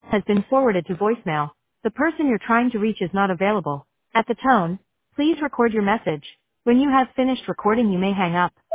has been forwarded to voicemail. The person you're trying to reach is not available. At the tone, please record your message. When you have finished recording, you may hang up.